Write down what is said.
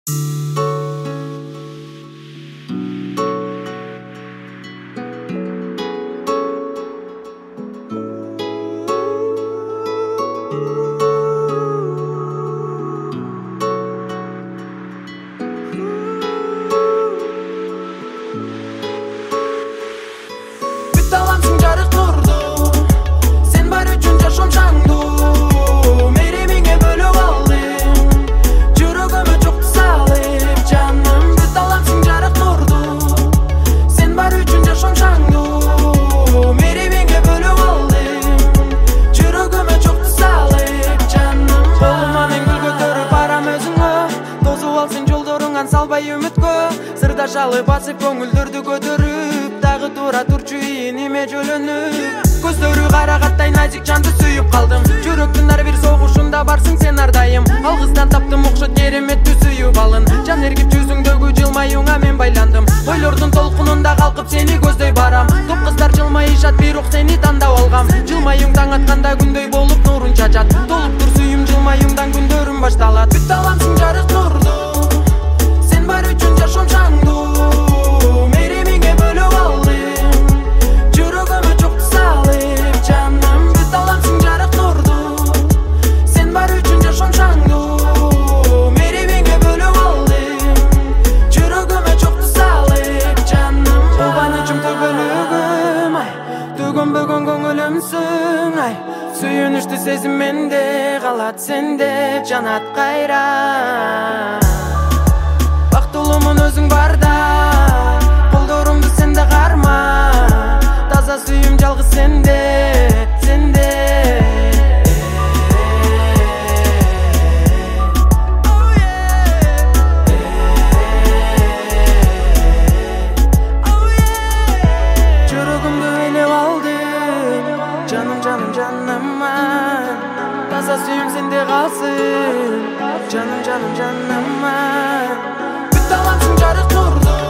Салбай үміткө сырдашалы басып көңілдерді көтеріп тағы тура турчу иініме жөлөнүп көздөрү карагаттай назик жанды сүйүп калдым жүрөктүн ар бир согушунда барсың сен ардайым алгыздан таптым окшот кереметтүү сүйүү балын жан эргип жүзүңдөгү жылмаюңа мен байландым ойлордун толкунунда калкып сени көздөй барам топ кыздар жылмайышат бирок сени тандап алгам жылмаюң таң атканда күндөй болуп нурун чачат толуптур сүйүм жылмаюңдан күндөрүм башталат бүт аламсың жарык нурду бар үчүн жашоом чаңдуу меремиңе бөлүп алдым жүрөгүмө чокту салып жаным бүт аламсың жарык нурду сен бар үчүн жашоом чаңдуу меремиңе бөлүп алдым жүрөгүмө чокту салып жаным кубанычым төгөлүгүм ай төгөнбөгөн көңүлүмсүң ай сүйүнүчтүү сезим менде калат сенде жанат кайра Бактылуумун өзүң барда колдорумду сенде карма таза сүйүм жалгыз сенде сенде жүрөгүмдү ээлеп алдым жаным жаным жаныма таза сүйүм сенде калсын жаным жаным жаныма Alamsın жарык нурду